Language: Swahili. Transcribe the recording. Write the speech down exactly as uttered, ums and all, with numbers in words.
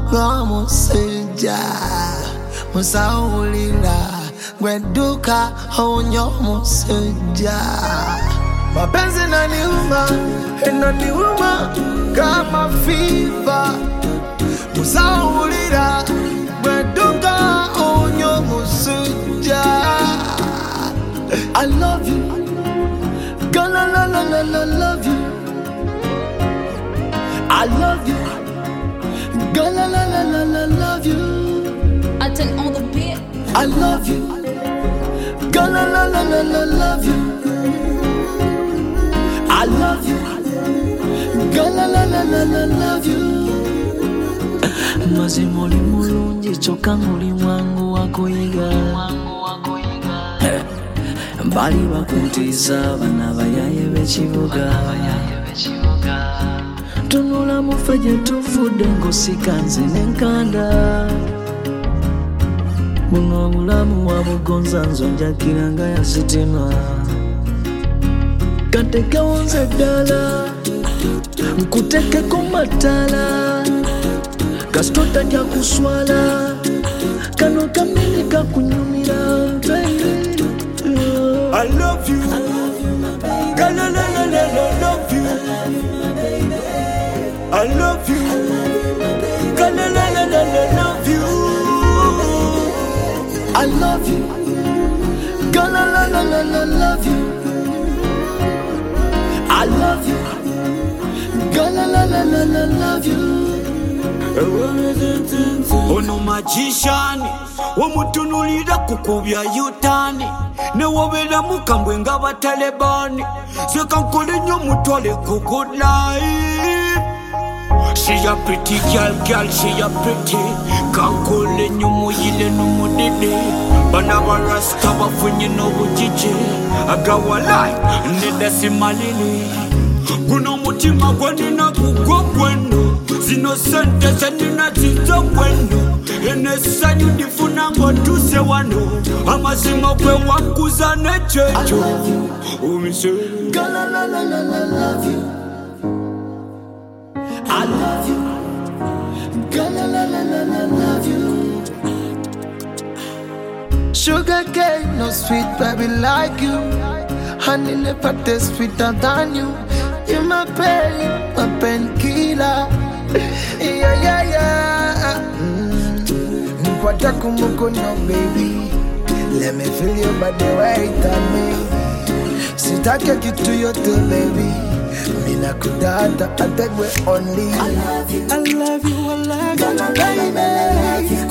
Gomusija Musaulila Gweduka Onyo musija Mapenzi naniuma Inaniuma Kama fever Musaulila Gweduka Onyo musija I love you Girl, I la la la la love you I love you Girl, la la la la la love you. I turn on the beat. I love you. Girl, la la la la la love you. I love you. Girl, la la la la la love you. Mazimuli mulungi choka muli mwangu wakuiga. Mbali bakutiza bana bayaye bechibuga. Tunula mufeje tufude ngosikanze nenkanda Muno bulamu wabugonza nzonja kiranga ya sitima Kateke wonze dala Nkuteke kumatala Kastota kya kuswala Kano kamini kakunyumira baby I love you Girl, la la la la la love you I love you, girl, la la la la la love you. I love you, girl, la la la la la love you. I love you, girl, la la la la la love you. Ono magician, wamutunulira kukubya yutani. Ne wabela mukambwe nga batalebani. Sekankole nyo mutwale ku good life. She a pretty girl, girl, she a pretty. Kankole nyumu yile numu didi. Banawa rasta wafunye no bujiji. Agawa lai, nida simalini. Kuno mutima gwani na kukwa kwenu. Zino sente zenina tito kwenu. Ene sanyu nifuna ngotuse wano. Amazima kwe wakuza nechecho. I love you, umise. girl, la la la la la love you. I love you, girl, la la la la la love you. Sugar cane, no sweet baby like you. Honey never taste sweeter than you. You my pain, my painkiller. Yeah, yeah, yeah. Mm. Nkwata kumukono, baby. Let me feel your body right on me. Sitake kitu yote, baby. Mina kudata, I take we only. I love you, I love you, I love you, baby.